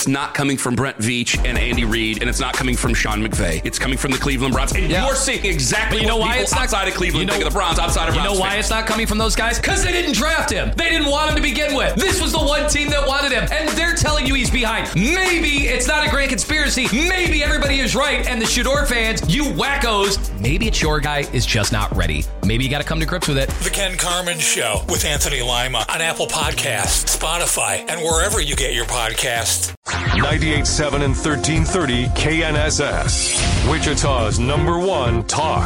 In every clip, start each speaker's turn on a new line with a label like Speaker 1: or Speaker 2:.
Speaker 1: it's not coming from Brent Veach and Andy Reid, and it's not coming from Sean McVay. It's coming from the Cleveland Browns. And you're seeing exactly what people outside of Cleveland think of the Browns, outside of Browns.
Speaker 2: You know why it's not coming from those guys? Because they didn't draft him. They didn't want him to begin with. This was the one team that wanted him, and they're telling you he's behind. Maybe it's not a grand conspiracy. Maybe everybody is right, and the Shador fans, you wackos, maybe it's your guy is just not ready. Maybe you got to come to grips with it.
Speaker 3: The Ken Carman Show with Anthony Lima on Apple Podcasts, Spotify, and wherever you get your podcasts.
Speaker 4: 98.7 and 1330 KNSS, Wichita's #1 talk.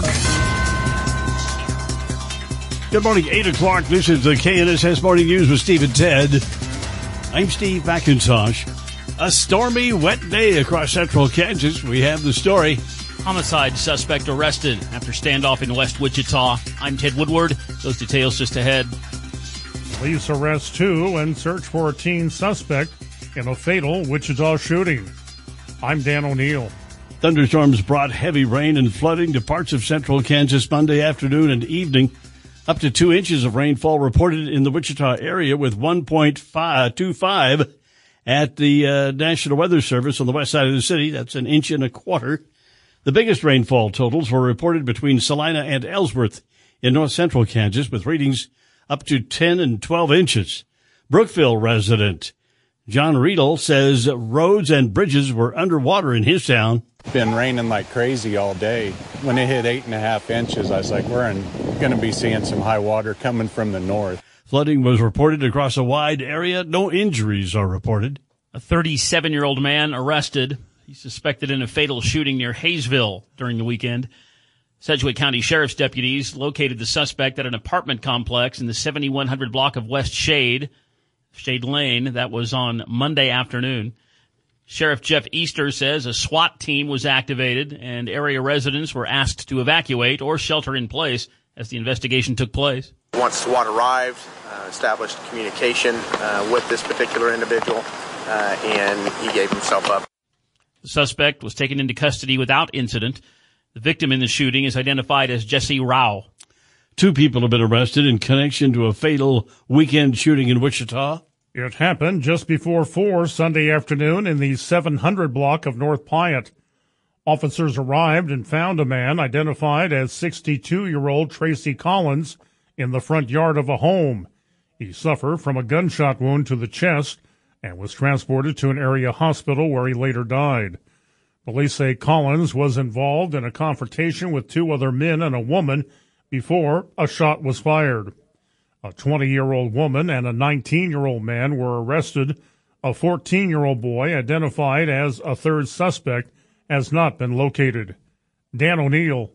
Speaker 5: Good morning, 8 o'clock. This is the KNSS Morning News with Steve and Ted. I'm Steve McIntosh. A stormy, wet day across central Kansas. We have the story.
Speaker 6: Homicide suspect arrested after standoff in West Wichita. I'm Ted Woodward. Those details just ahead.
Speaker 7: Police arrest 2 and search for a teen suspect in a fatal Wichita shooting. I'm Dan O'Neill.
Speaker 5: Thunderstorms brought heavy rain and flooding to parts of central Kansas Monday afternoon and evening. Up to 2 inches of rainfall reported in the Wichita area, with 1.25 at the National Weather Service on the west side of the city. That's 1.25 inches. The biggest rainfall totals were reported between Salina and Ellsworth in north central Kansas, with readings up to 10 and 12 inches. Brookville resident John Riedel says roads and bridges were underwater in his town.
Speaker 8: Been raining like crazy all day. When it hit 8.5 inches, I was like, we're going to be seeing some high water coming from the north.
Speaker 5: Flooding was reported across a wide area. No injuries are reported.
Speaker 6: A 37-year-old man arrested. He's suspected in a fatal shooting near Hayesville during the weekend. Sedgwick County Sheriff's deputies located the suspect at an apartment complex in the 7100 block of West Shade Lane. That was on Monday afternoon. Sheriff Jeff Easter says a SWAT team was activated and area residents were asked to evacuate or shelter in place as the investigation took place.
Speaker 9: Once SWAT arrived, established communication with this particular individual, and he gave himself up.
Speaker 6: The suspect was taken into custody without incident. The victim in the shooting is identified as Jesse Rao.
Speaker 5: 2 people have been arrested in connection to a fatal weekend shooting in Wichita.
Speaker 7: It happened just before 4 Sunday afternoon in the 700 block of North Piatt. Officers arrived and found a man identified as 62-year-old Tracy Collins in the front yard of a home. He suffered from a gunshot wound to the chest and was transported to an area hospital where he later died. Police say Collins was involved in a confrontation with 2 other men and a woman before a shot was fired. A 20-year-old woman and a 19-year-old man were arrested. A 14-year-old boy, identified as a third suspect, has not been located. Dan O'Neill,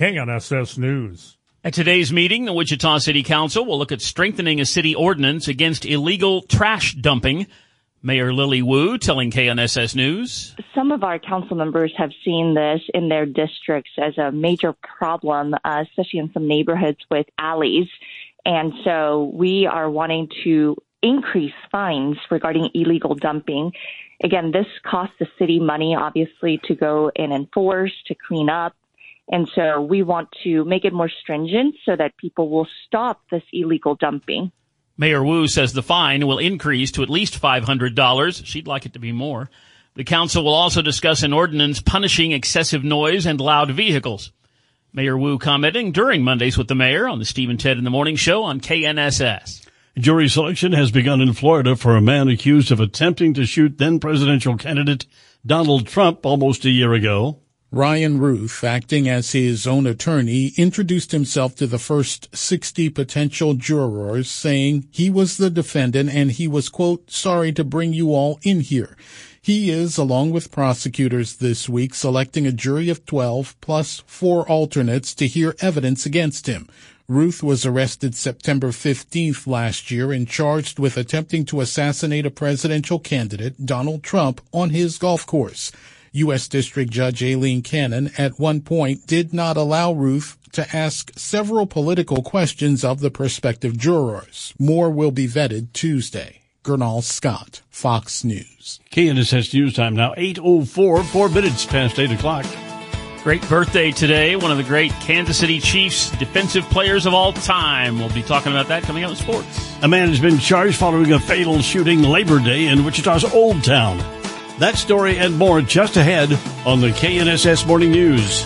Speaker 7: KNSS News.
Speaker 6: At today's meeting, the Wichita City Council will look at strengthening a city ordinance against illegal trash dumping. Mayor Lily Wu telling KNSS News.
Speaker 10: Some of our council members have seen this in their districts as a major problem, especially in some neighborhoods with alleys. And so we are wanting to increase fines regarding illegal dumping. Again, this costs the city money, obviously, to go and enforce, to clean up. And so we want to make it more stringent so that people will stop this illegal dumping.
Speaker 6: Mayor Wu says the fine will increase to at least $500. She'd like it to be more. The council will also discuss an ordinance punishing excessive noise and loud vehicles. Mayor Wu commenting during Mondays with the Mayor on the Steve and Ted in the Morning Show on KNSS.
Speaker 5: Jury selection has begun in Florida for a man accused of attempting to shoot then-presidential candidate Donald Trump almost a year ago.
Speaker 11: Ryan Ruth, acting as his own attorney, introduced himself to the first 60 potential jurors, saying he was the defendant and he was, quote, sorry to bring you all in here. He is, along with prosecutors this week, selecting a jury of 12 plus 4 alternates to hear evidence against him. Ruth was arrested September 15th last year and charged with attempting to assassinate a presidential candidate, Donald Trump, on his golf course. U.S. District Judge Aileen Cannon at one point did not allow Ruth to ask several political questions of the prospective jurors. More will be vetted Tuesday. Gernal Scott, Fox News.
Speaker 5: KNSS News Time now, 8:04, 4 minutes past 8 o'clock.
Speaker 6: Great birthday today. One of the great Kansas City Chiefs defensive players of all time. We'll be talking about that coming up in sports.
Speaker 5: A man has been charged following a fatal shooting Labor Day in Wichita's Old Town. That story and more just ahead on the KNSS Morning News.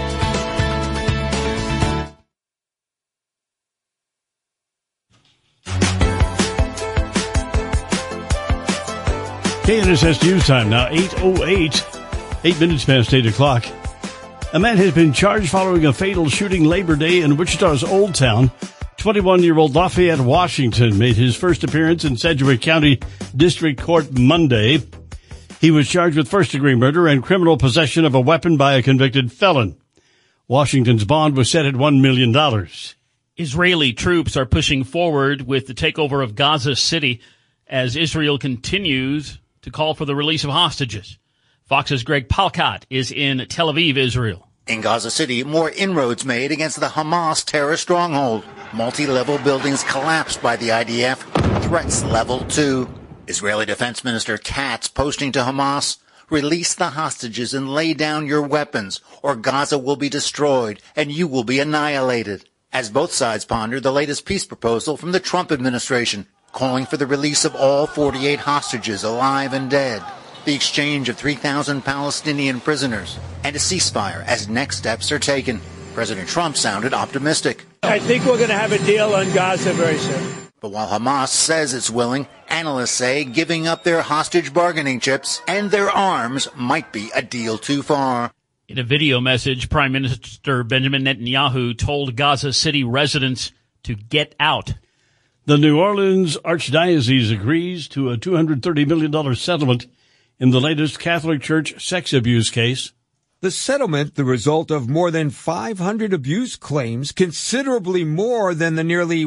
Speaker 5: KNSS News Time now, 8:08, 8 minutes past 8 o'clock. A man has been charged following a fatal shooting Labor Day in Wichita's Old Town. 21-year-old Lafayette Washington made his first appearance in Sedgwick County District Court Monday. He was charged with first-degree murder and criminal possession of a weapon by a convicted felon. Washington's bond was set at $1 million.
Speaker 6: Israeli troops are pushing forward with the takeover of Gaza City as Israel continues to call for the release of hostages. Fox's Greg Palkat is in Tel Aviv, Israel.
Speaker 12: In Gaza City, more inroads made against the Hamas terror stronghold. Multi-level buildings collapsed by the IDF. Threats level 2. Israeli Defense Minister Katz posting to Hamas, "Release the hostages and lay down your weapons, or Gaza will be destroyed and you will be annihilated." As both sides ponder the latest peace proposal from the Trump administration, calling for the release of all 48 hostages, alive and dead, the exchange of 3,000 Palestinian prisoners, and a ceasefire as next steps are taken. President Trump sounded optimistic.
Speaker 13: I think we're going to have a deal on Gaza very soon.
Speaker 12: But while Hamas says it's willing, analysts say giving up their hostage bargaining chips and their arms might be a deal too far.
Speaker 6: In a video message, Prime Minister Benjamin Netanyahu told Gaza City residents to get out.
Speaker 5: The New Orleans Archdiocese agrees to a $230 million settlement in the latest Catholic Church sex abuse case.
Speaker 14: The settlement, the result of more than 500 abuse claims, considerably more than the nearly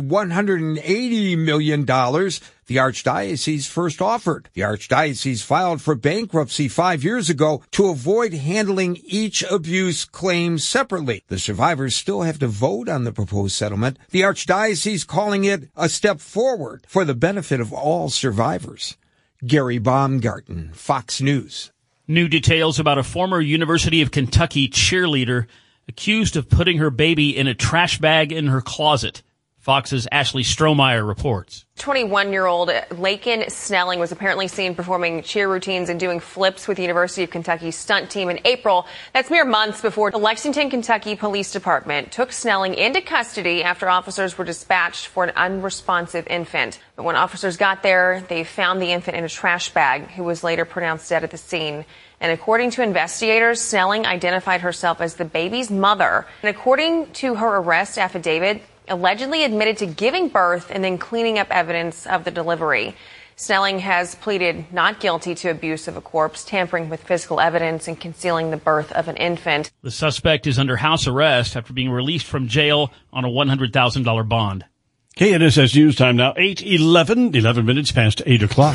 Speaker 14: $180 million the Archdiocese first offered. The Archdiocese filed for bankruptcy 5 years ago to avoid handling each abuse claim separately. The survivors still have to vote on the proposed settlement, the Archdiocese calling it a step forward for the benefit of all survivors. Gary Baumgarten, Fox News.
Speaker 6: New details about a former University of Kentucky cheerleader accused of putting her baby in a trash bag in her closet. Fox's Ashley Strohmeyer reports.
Speaker 15: 21-year-old Laken Snelling was apparently seen performing cheer routines and doing flips with the University of Kentucky stunt team in April. That's mere months before the Lexington, Kentucky Police Department took Snelling into custody after officers were dispatched for an unresponsive infant. But when officers got there, they found the infant in a trash bag, who was later pronounced dead at the scene. And according to investigators, Snelling identified herself as the baby's mother. And according to her arrest affidavit, allegedly admitted to giving birth and then cleaning up evidence of the delivery. Snelling has pleaded not guilty to abuse of a corpse, tampering with physical evidence, and concealing the birth of an infant.
Speaker 6: The suspect is under house arrest after being released from jail on a $100,000 bond.
Speaker 5: KNSS News Time now, 8:11, 11 minutes past 8 o'clock.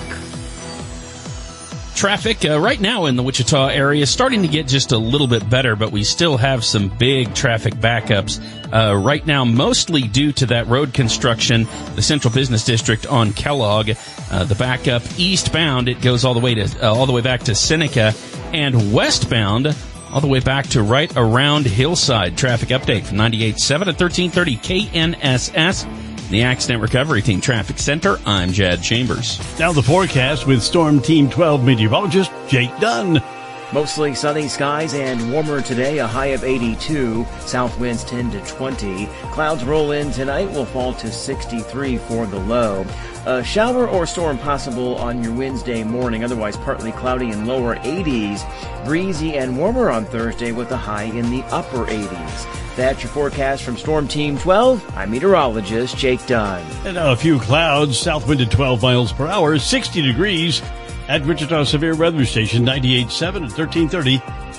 Speaker 2: Traffic right now in the Wichita area is starting to get just a little bit better, but we still have some big traffic backups right now, mostly due to that road construction, the Central Business District on Kellogg. The backup eastbound, it goes all the way back to Seneca, and westbound all the way back to right around Hillside. Traffic update from 98.7 at 1330 KNSS. The Accident Recovery Team Traffic Center, I'm Jad Chambers.
Speaker 5: Now the forecast with Storm Team 12 meteorologist Jake Dunn.
Speaker 16: Mostly sunny skies and warmer today, a high of 82. South winds 10 to 20. Clouds roll in tonight, will fall to 63 for the low. A shower or storm possible on your Wednesday morning, otherwise partly cloudy and lower 80s. Breezy and warmer on Thursday with a high in the upper 80s. That's your forecast from Storm Team 12. I'm meteorologist Jake Dunn.
Speaker 5: And now a few clouds, south wind at 12 miles per hour, 60 degrees at Wichita Severe Weather Station, 98.7 at 1330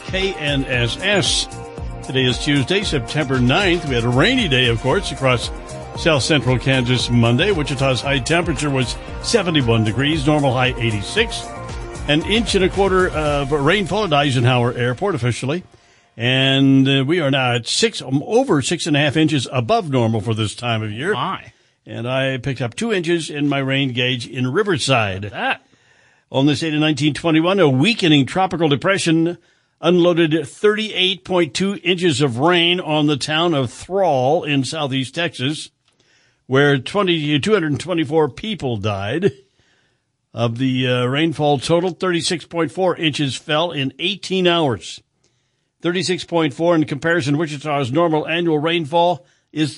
Speaker 5: KNSS. Today is Tuesday, September 9th. We had a rainy day, of course, across south central Kansas Monday. Wichita's high temperature was 71 degrees, normal high 86. An inch and a quarter of rainfall at Eisenhower Airport officially. And we are now at over 6.5 inches above normal for this time of year.
Speaker 6: My.
Speaker 5: And I picked up 2 inches in my rain gauge in Riverside.
Speaker 6: That.
Speaker 5: On this date in 1921, a weakening tropical depression unloaded 38.2 inches of rain on the town of Thrall in southeast Texas, where 224 people died. Of the rainfall total, 36.4 inches fell in 18 hours. 36.4 in comparison, Wichita's normal annual rainfall is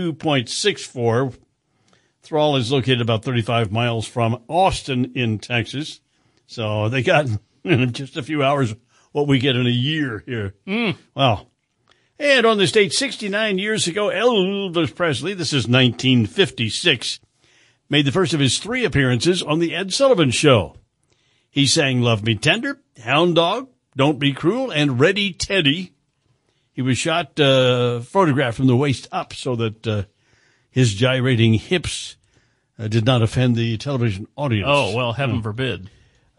Speaker 5: 32.64. Thrall is located about 35 miles from Austin in Texas. So they got in just a few hours what we get in a year here. Wow. And on this date, 69 years ago, Elvis Presley, this is 1956, made the first of his 3 appearances on The Ed Sullivan Show. He sang Love Me Tender, Hound Dog, Don't Be Cruel, and Ready Teddy. He was shot, photographed from the waist up so that his gyrating hips did not offend the television audience.
Speaker 6: Oh, well, heaven forbid.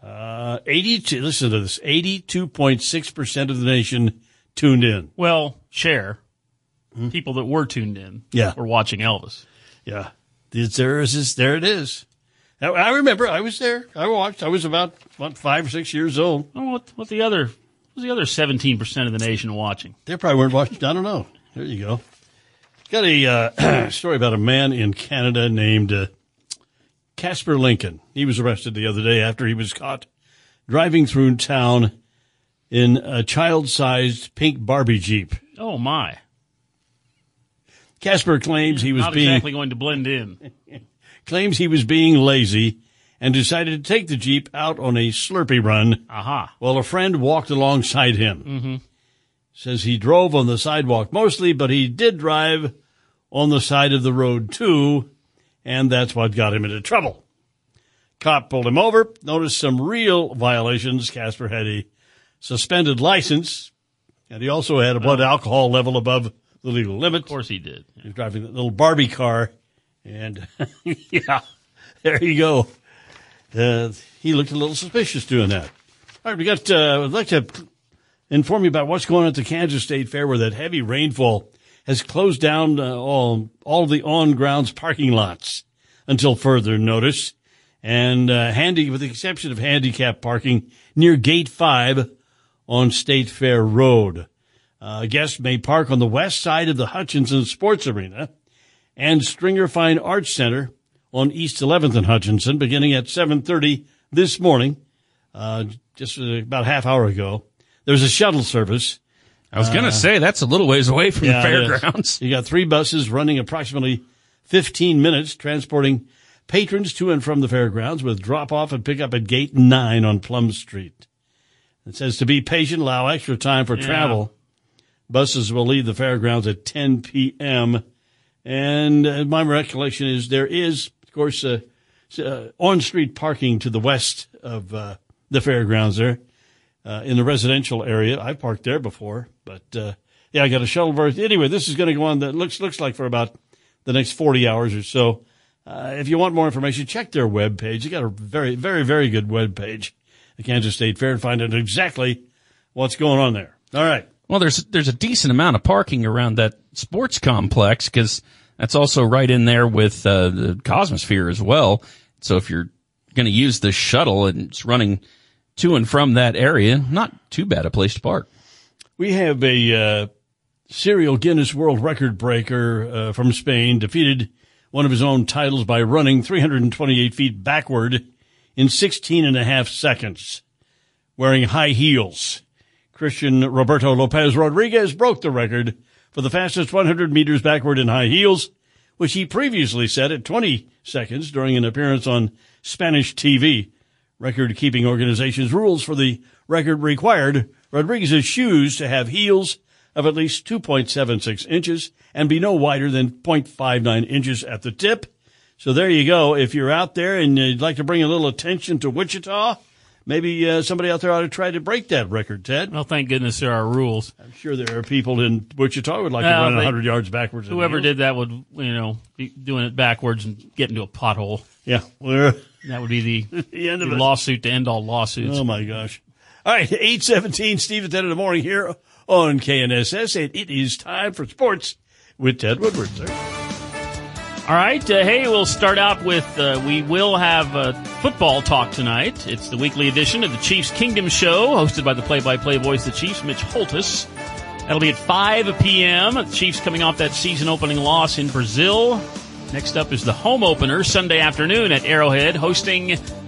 Speaker 5: 82, listen to this, 82.6% of the nation tuned in.
Speaker 6: Well, people that were tuned in were watching Elvis.
Speaker 5: Yeah. There it is. I remember I was there. I watched. I was about 5 or 6 years old.
Speaker 6: Oh, what the other 17% of the nation watching?
Speaker 5: They probably weren't watching. I don't know. There you go. Got a story about a man in Canada named Casper Lincoln. He was arrested the other day after he was caught driving through town in a child-sized pink Barbie Jeep.
Speaker 6: Oh, my.
Speaker 5: Casper claims he was
Speaker 6: not exactly going to blend in.
Speaker 5: Claims he was being lazy and decided to take the Jeep out on a Slurpee run while a friend walked alongside him.
Speaker 6: Mm-hmm.
Speaker 5: Says he drove on the sidewalk mostly, but he did drive on the side of the road too, and that's what got him into trouble. Cop pulled him over, noticed some real violations. Casper had a suspended license, and he also had a blood alcohol level above the legal limit.
Speaker 6: Of course he did.
Speaker 5: He was driving that little Barbie car, and yeah, there you go. He looked a little suspicious doing that. All right, we got, I'd like to inform you about what's going on at the Kansas State Fair, where that heavy rainfall has closed down all the on-grounds parking lots until further notice. And with the exception of handicap parking near Gate 5 on State Fair Road. Guests may park on the west side of the Hutchinson Sports Arena and Stringer Fine Arts Center on East 11th and Hutchinson, beginning at 7:30 this morning, just about a half hour ago. There's a shuttle service.
Speaker 6: I was going to say, that's a little ways away from the fairgrounds.
Speaker 5: You got 3 buses running approximately 15 minutes, transporting patrons to and from the fairgrounds with drop-off and pick-up at Gate 9 on Plum Street. It says to be patient, allow extra time for travel. Buses will leave the fairgrounds at 10 p.m. And my recollection is there is, of course, on-street parking to the west of the fairgrounds there in the residential area. I've parked there before, but I got a shuttle berth. Anyway, this is going to go on. That looks like for about the next 40 hours or so. If you want more information, check their webpage. They got a very, very, very good webpage, the Kansas State Fair, and find out exactly what's going on there. All right.
Speaker 2: Well, there's a decent amount of parking around that sports complex because that's also right in there with the Cosmosphere as well. So if you're going to use the shuttle and it's running to and from that area, not too bad a place to park.
Speaker 5: We have a serial Guinness World Record breaker from Spain, defeated one of his own titles by running 328 feet backward in 16 and a half seconds, wearing high heels. Christian Roberto Lopez Rodriguez broke the record for the fastest 100 meters backward in high heels, which he previously set at 20 seconds during an appearance on Spanish TV. Record-keeping organization's rules for the record required Rodriguez's shoes to have heels of at least 2.76 inches and be no wider than 0.59 inches at the tip. So there you go. If you're out there and you'd like to bring a little attention to Wichita, maybe somebody out there ought to try to break that record, Ted.
Speaker 6: Well, thank goodness there are rules.
Speaker 5: I'm sure there are people in Wichita who would like to run 100 yards backwards.
Speaker 6: Whoever did that would, be doing it backwards and get into a pothole.
Speaker 5: Yeah.
Speaker 6: That would be the end of lawsuit to end all lawsuits.
Speaker 5: Oh, my gosh. All right, 8:17, Steve at 10 in the morning here on KNSS, and it is time for sports with Ted Woodward, sir.
Speaker 6: All right, hey, we'll start out with, we will have football talk tonight. It's the weekly edition of the Chiefs Kingdom Show, hosted by the play-by-play voice of the Chiefs, Mitch Holtis. That'll be at 5 p.m. The Chiefs coming off that season-opening loss in Brazil. Next up is the home opener Sunday afternoon at Arrowhead, hosting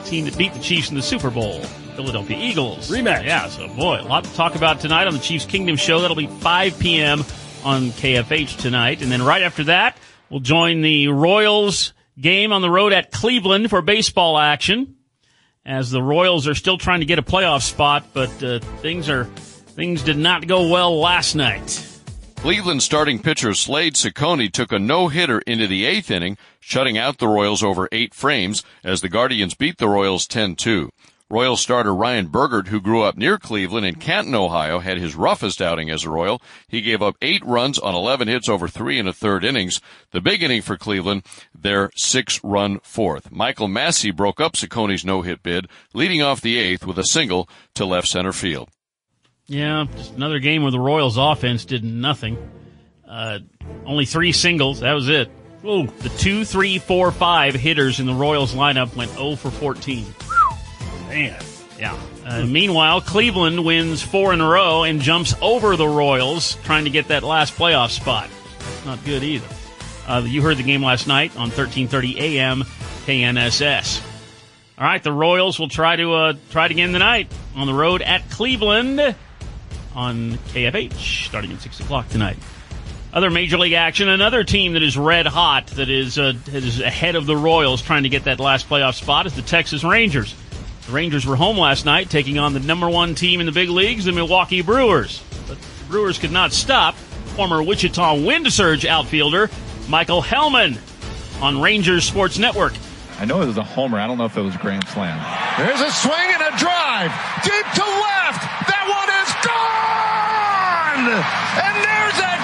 Speaker 6: team that beat the Chiefs in the Super Bowl, Philadelphia Eagles.
Speaker 5: Rematch.
Speaker 6: Yeah, so boy, a lot to talk about tonight on the Chiefs Kingdom Show. That'll be 5 p.m. on KFH tonight. And then right after that, we'll join the Royals game on the road at Cleveland for baseball action, as the Royals are still trying to get a playoff spot, but things did not go well last night.
Speaker 17: Cleveland starting pitcher Slade Ciccone took a no-hitter into the 8th inning, shutting out the Royals over 8 frames as the Guardians beat the Royals 10-2. Royals starter Ryan Bergert, who grew up near Cleveland in Canton, Ohio, had his roughest outing as a Royal. He gave up 8 runs on 11 hits over 3 1/3 innings. The big inning for Cleveland, their 6-run 4th. Michael Massey broke up Ciccone's no-hit bid, leading off the 8th with a single to left center field.
Speaker 6: Yeah, just another game where the Royals offense did nothing. Only 3 singles. That was it. Ooh, the 2, 3, 4, 5 hitters in the Royals lineup went 0 for 14.
Speaker 5: Man.
Speaker 6: Yeah. Meanwhile, Cleveland wins 4 in a row and jumps over the Royals, trying to get that last playoff spot. That's not good either. You heard the game last night on 1330 AM KNSS. All right, the Royals will try it again tonight on the road at Cleveland on KFH, starting at 6 o'clock tonight. Other Major League action, another team that is red hot, that is ahead of the Royals trying to get that last playoff spot, is the Texas Rangers. The Rangers were home last night taking on the number 1 team in the big leagues, the Milwaukee Brewers. But the Brewers could not stop former Wichita Wind Surge outfielder Michael Hellman on Rangers Sports Network.
Speaker 18: I know it was a homer. I don't know if it was a grand slam. There's a swing and a drive. Deep to left. That one is gone! And there's that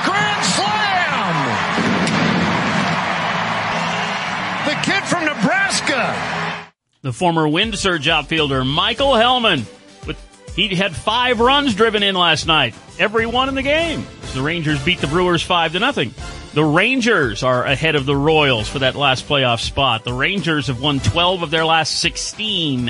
Speaker 18: grand slam! The kid from Nebraska.
Speaker 6: The former Wind Surge outfielder Michael Hellman. He had 5 runs driven in last night. Every one in the game. The Rangers beat the Brewers 5-0. The Rangers are ahead of the Royals for that last playoff spot. The Rangers have won 12 of their last 16.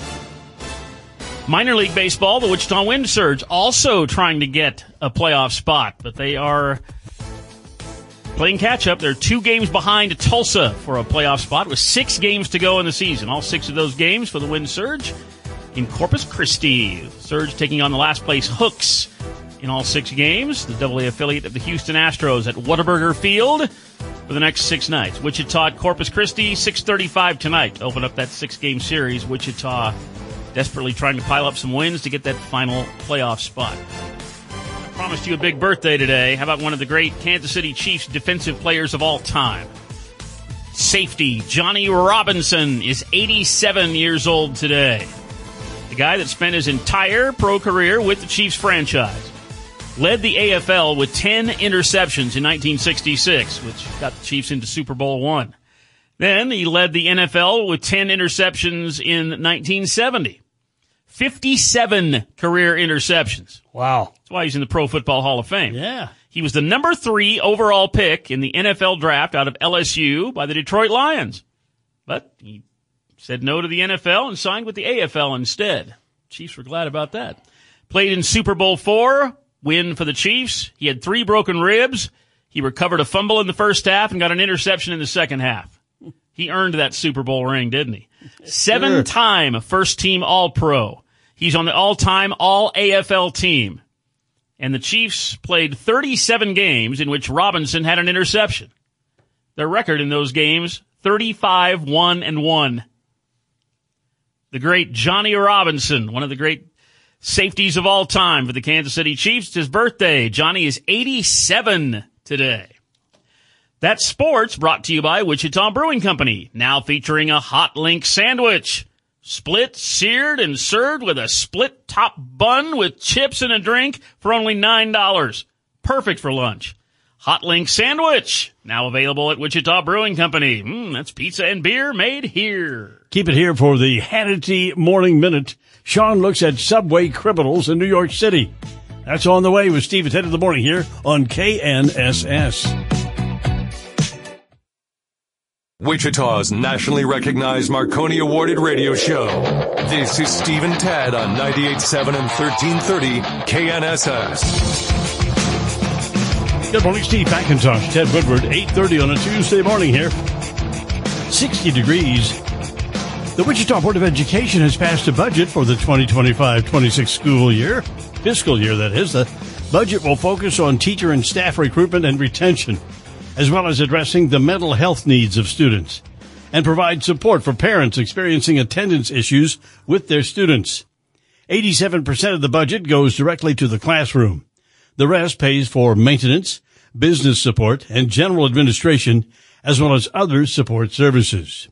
Speaker 6: Minor League Baseball, the Wichita Wind Surge, also trying to get a playoff spot, but they are playing catch-up. They're 2 games behind Tulsa for a playoff spot with 6 games to go in the season. All 6 of those games for the Wind Surge in Corpus Christi. The Surge taking on the last-place Hooks in all 6 games. The AA affiliate of the Houston Astros at Whataburger Field for the next 6 nights. Wichita at Corpus Christi, 6:35 tonight. Open up that 6-game series. Wichita desperately trying to pile up some wins to get that final playoff spot. I promised you a big birthday today. How about one of the great Kansas City Chiefs defensive players of all time? Safety Johnny Robinson is 87 years old today. The guy that spent his entire pro career with the Chiefs franchise. Led the AFL with 10 interceptions in 1966, which got the Chiefs into Super Bowl I. Then he led the NFL with 10 interceptions in 1970. 57 career interceptions.
Speaker 5: Wow.
Speaker 6: That's why he's in the Pro Football Hall of Fame.
Speaker 5: Yeah.
Speaker 6: He was the number 3 overall pick in the NFL draft out of LSU by the Detroit Lions. But he said no to the NFL and signed with the AFL instead. Chiefs were glad about that. Played in Super Bowl IV, win for the Chiefs. He had 3 broken ribs. He recovered a fumble in the first half and got an interception in the second half. He earned that Super Bowl ring, didn't he? 7-time first-team All-Pro. He's on the all-time All-AFL team. And the Chiefs played 37 games in which Robinson had an interception. Their record in those games, 35-1-1. The great Johnny Robinson, one of the great safeties of all time for the Kansas City Chiefs. It's his birthday. Johnny is 87 today. That's sports brought to you by Wichita Brewing Company, now featuring a Hot Link sandwich. Split, seared, and served with a split top bun with chips and a drink for only $9. Perfect for lunch. Hot Link sandwich, now available at Wichita Brewing Company. That's pizza and beer made here.
Speaker 5: Keep it here for the Hannity Morning Minute. Sean looks at subway criminals in New York City. That's on the way with Steve at 10 in the morning here on KNSS.
Speaker 4: Wichita's nationally recognized Marconi Awarded radio show. This is Steve and Ted on 98.7 and 1330 KNSS.
Speaker 5: Good morning, Steve McIntosh, Ted Woodward, 8:30 on a Tuesday morning here. 60 degrees The Wichita Board of Education has passed a budget for the 2025-26 school year, fiscal year that is. The budget will focus on teacher and staff recruitment and retention, as well as addressing the mental health needs of students, and provide support for parents experiencing attendance issues with their students. 87% of the budget goes directly to the classroom. The rest pays for maintenance, business support, and general administration, as well as other support services.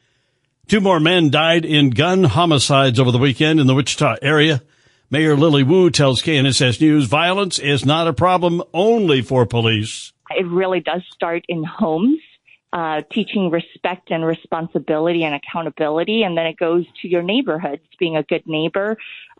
Speaker 5: 2 more men died in gun homicides over the weekend in the Wichita area. Mayor Lily Wu tells KNSS News violence is not a problem only for police.
Speaker 10: It really does start in homes, teaching respect and responsibility and accountability, and then it goes to your neighborhoods, being a good neighbor.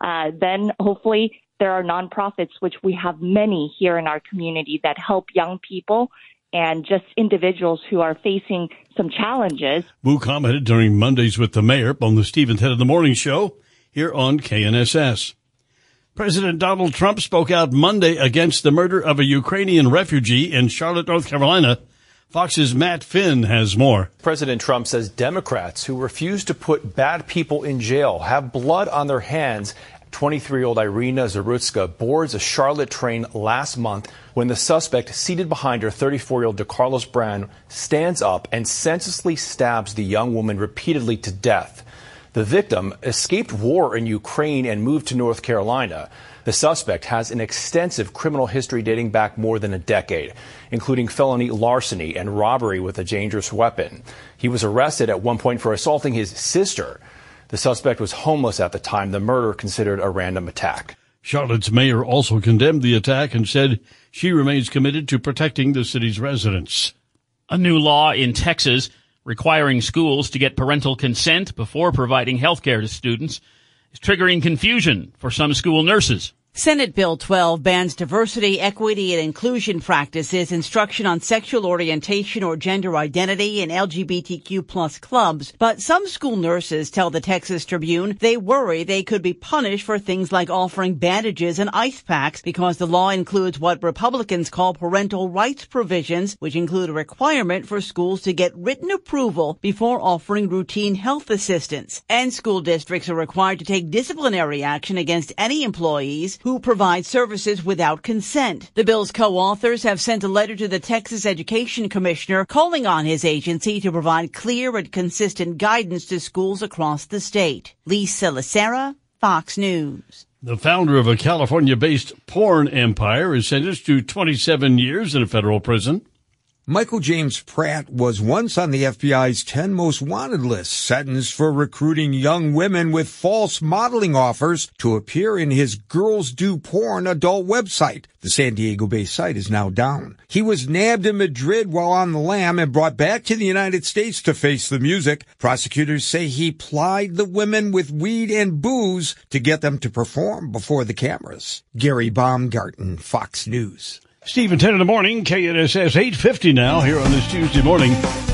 Speaker 10: Then hopefully there are nonprofits, which we have many here in our community, that help young people and just individuals who are facing some challenges.
Speaker 5: Wu commented during Mondays with the Mayor on the Stephen Ted in the Morning show here on KNSS. President Donald Trump spoke out Monday against the murder of a Ukrainian refugee in Charlotte, North Carolina. Fox's Matt Finn has more.
Speaker 19: President Trump says Democrats who refuse to put bad people in jail have blood on their hands. 23-year-old Irina Zarutska boards a Charlotte train last month when the suspect seated behind her, 34-year-old DeCarlos Brown, stands up and senselessly stabs the young woman repeatedly to death. The victim escaped war in Ukraine and moved to North Carolina. The suspect has an extensive criminal history dating back more than a decade, including felony larceny and robbery with a dangerous weapon. He was arrested at one point for assaulting his sister. The suspect was homeless at the time. The murder considered a random attack.
Speaker 5: Charlotte's mayor also condemned the attack and said she remains committed to protecting the city's residents.
Speaker 6: A new law in Texas requiring schools to get parental consent before providing health care to students is triggering confusion for some school nurses.
Speaker 20: Senate Bill 12 bans diversity, equity, and inclusion practices, instruction on sexual orientation or gender identity, and LGBTQ plus clubs. But some school nurses tell the Texas Tribune they worry they could be punished for things like offering bandages and ice packs because the law includes what Republicans call parental rights provisions, which include a requirement for schools to get written approval before offering routine health assistance. And school districts are required to take disciplinary action against any employees who provide services without consent. The bill's co-authors have sent a letter to the Texas Education Commissioner calling on his agency to provide clear and consistent guidance to schools across the state. Lisa Lacera, Fox News.
Speaker 5: The founder of a California-based porn empire is sentenced to 27 years in a federal prison.
Speaker 14: Michael James Pratt was once on the FBI's 10 most wanted list, sentenced for recruiting young women with false modeling offers to appear in his Girls Do Porn adult website. The San Diego-based site is now down. He was nabbed in Madrid while on the lam and brought back to the United States to face the music. Prosecutors say he plied the women with weed and booze to get them to perform before the cameras. Gary Baumgarten, Fox News.
Speaker 5: Stephen 10 in the morning, KNSS 8:50 now here on this Tuesday morning.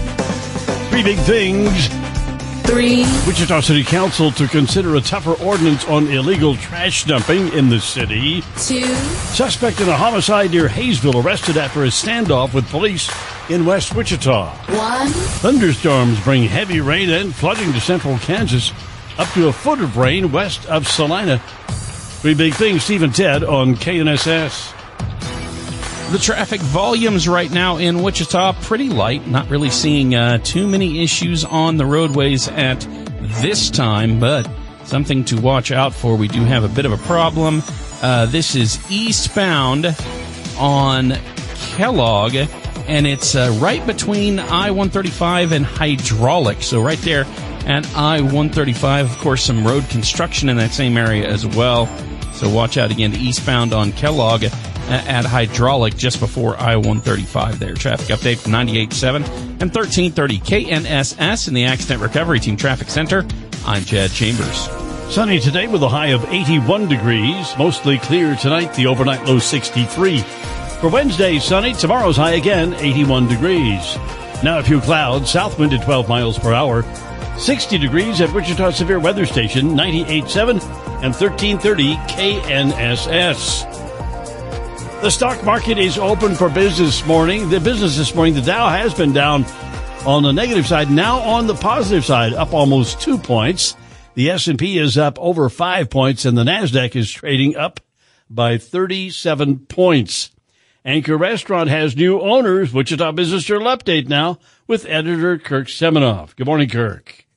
Speaker 5: 3 big things.
Speaker 21: 3.
Speaker 5: Wichita City Council to consider a tougher ordinance on illegal trash dumping in the city.
Speaker 21: 2.
Speaker 5: Suspect in a homicide near Hayesville arrested after a standoff with police in West Wichita.
Speaker 21: 1.
Speaker 5: Thunderstorms bring heavy rain and flooding to central Kansas. Up to a foot of rain west of Salina. 3 big things, Stephen Ted on KNSS.
Speaker 2: The traffic volumes right now in Wichita, pretty light. Not really seeing too many issues on the roadways at this time, but something to watch out for. We do have a bit of a problem. This is eastbound on Kellogg, and it's right between I-135 and Hydraulic. So right there at I-135, of course, some road construction in that same area as well. So watch out again, eastbound on Kellogg at Hydraulic just before I-135 there. Traffic update from 98.7 and 1330 KNSS in the Accident Recovery Team Traffic Center. I'm Chad Chambers.
Speaker 5: Sunny today with a high of 81 degrees. Mostly clear tonight, the overnight low 63. For Wednesday, sunny. Tomorrow's high again, 81 degrees. Now a few clouds, south wind at 12 miles per hour. 60 degrees at Wichita Severe Weather Station, 98.7 and 1330 KNSS. The stock market is open for business this morning. The Dow has been down on the negative side. Now on the positive side, up almost 2 points. The S&P is up over 5 points, and the NASDAQ is trading up by 37 points. Anchor Restaurant has new owners. Wichita Business Journal update now with editor Kirk Seminoff. Good morning, Kirk.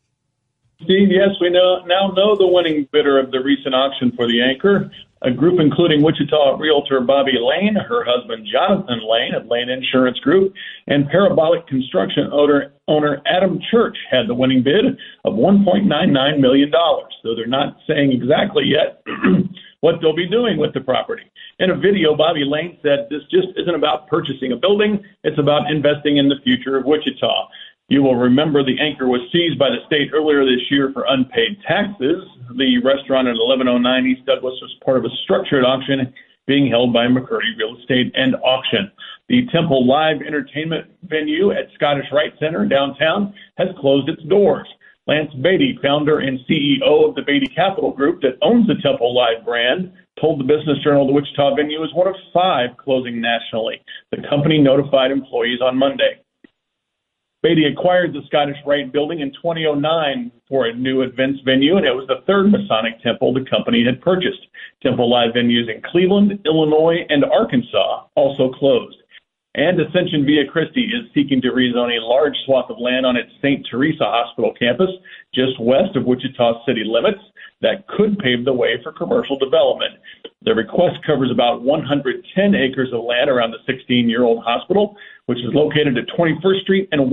Speaker 21: Steve, yes, we now know the winning bidder of the recent auction for the Anchor, a group including Wichita realtor Bobby Lane, her husband Jonathan Lane of Lane Insurance Group, and Parabolic Construction owner Adam Church had the winning bid of $1.99 million, though they're not saying exactly yet what they'll be doing with the property. In a video, Bobby Lane said this just isn't about purchasing a building, it's about investing in the future of Wichita. You will remember the Anchor was seized by the state earlier this year for unpaid taxes. The restaurant at 1109 East Douglas was part of a structured auction being held by McCurdy Real Estate and Auction. The Temple Live entertainment venue at Scottish Rite Center downtown has closed its doors. Lance Beatty, founder and CEO of the Beatty Capital Group that owns the Temple Live brand, told the Business Journal the Wichita venue is one of 5 closing nationally. The company notified employees on Monday. Beatty acquired the Scottish Rite building in 2009 for a new events venue, and it was the third Masonic temple the company had purchased. Temple Live venues in Cleveland, Illinois, and Arkansas also closed. And Ascension Via Christi is seeking to rezone a large swath of land on its St. Teresa Hospital campus, just west of Wichita city limits, that could pave the way for commercial development. The request covers about 110 acres of land around the 16-year-old hospital, which is located at 21st Street and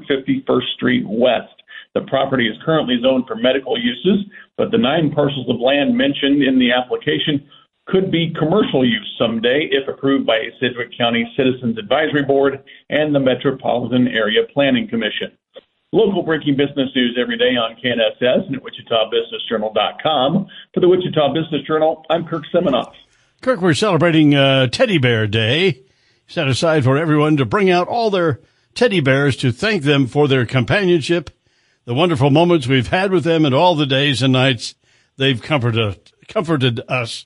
Speaker 21: 151st Street West. The property is currently zoned for medical uses, but the 9 parcels of land mentioned in the application could be commercial use someday if approved by Sedgwick County Citizens Advisory Board and the Metropolitan Area Planning Commission. Local breaking business news every day on KNSS and at WichitaBusinessJournal.com. For the Wichita Business Journal, I'm Kirk Seminoff.
Speaker 5: Kirk, we're celebrating Teddy Bear Day, set aside for everyone to bring out all their teddy bears to thank them for their companionship, the wonderful moments we've had with them, and all the days and nights they've comforted us.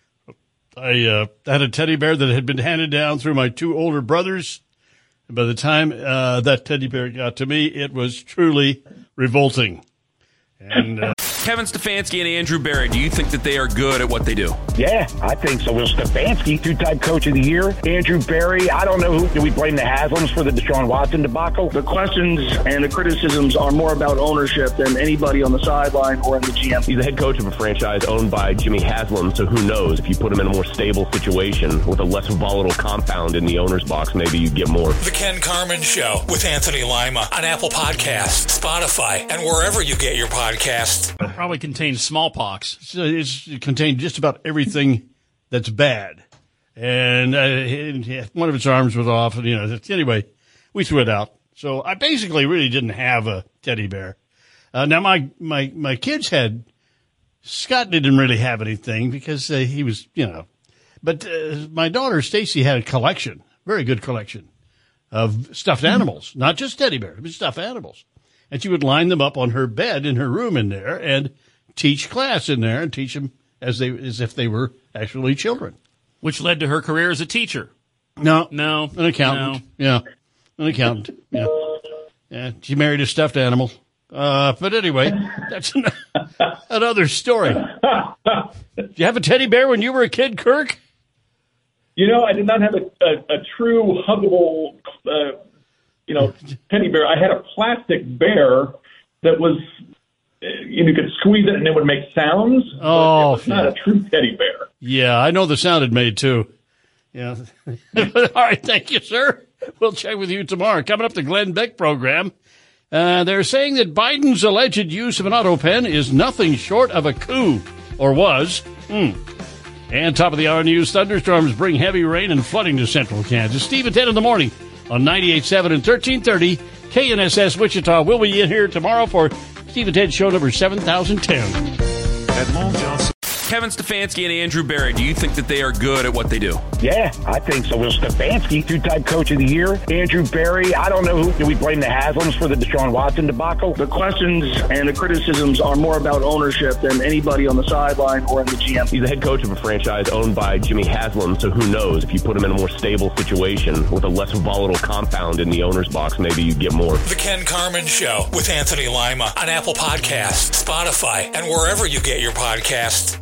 Speaker 5: I had a teddy bear that had been handed down through my 2 older brothers. And by the time that teddy bear got to me, it was truly revolting. And
Speaker 1: Kevin Stefanski and Andrew Berry, do you think that they are good at what they do?
Speaker 22: Yeah, I think so. Will Stefanski, 2-time coach of the year. Andrew Berry, I don't know who. Do we blame the Haslams for the Deshaun Watson debacle?
Speaker 23: The questions and the criticisms are more about ownership than anybody on the sideline or in the GM.
Speaker 24: He's the head coach of a franchise owned by Jimmy Haslam, so who knows? If you put him in a more stable situation with a less volatile compound in the owner's box, maybe you get more.
Speaker 3: The Ken Carman Show with Anthony Lima on Apple Podcasts, Spotify, and wherever you get your podcasts.
Speaker 6: Probably contains smallpox.
Speaker 5: It contained just about everything that's bad. And one of its arms was off. And, anyway, we threw it out. So I basically really didn't have a teddy bear. Now, my kids had – Scott didn't really have anything because he was, But my daughter, Stacy, had a collection, very good collection of stuffed animals, not just teddy bears, but stuffed animals. And she would line them up on her bed in her room in there and teach class in there and teach them as if they were actually children.
Speaker 6: Which led to her career as a teacher.
Speaker 5: No.
Speaker 6: An
Speaker 5: accountant. No. Yeah. An accountant. Yeah. Yeah. She married a stuffed animal. But anyway, that's another story. Did you have a teddy bear when you were a kid, Kirk?
Speaker 21: I did not have a true huggable teddy bear. I had a plastic bear that was, you could squeeze it and it would make sounds.
Speaker 5: Oh,
Speaker 21: it was not a true teddy bear.
Speaker 5: Yeah, I know the sound it made too. Yeah. All right, thank you, sir. We'll check with you tomorrow. Coming up, the Glenn Beck program. They're saying that Biden's alleged use of an auto pen is nothing short of a coup, or was. And top of the hour news, thunderstorms bring heavy rain and flooding to central Kansas. Steve at 10 in the morning on 98.7 and 1330 KNSS Wichita. We'll be in here tomorrow for Steve and Ted show number 7010.
Speaker 1: Kevin Stefanski and Andrew Berry, do you think that they are good at what they do?
Speaker 22: Yeah, I think so. Will Stefanski, two-time coach of the year. Andrew Berry, I don't know who. Do we blame the Haslams for the Deshaun Watson debacle?
Speaker 23: The questions and the criticisms are more about ownership than anybody on the sideline or in the GM.
Speaker 24: He's the head coach of a franchise owned by Jimmy Haslam, so who knows? If you put him in a more stable situation with a less volatile compound in the owner's box, maybe you get more.
Speaker 3: The Ken Carman Show with Anthony Lima on Apple Podcasts, Spotify, and wherever you get your podcasts.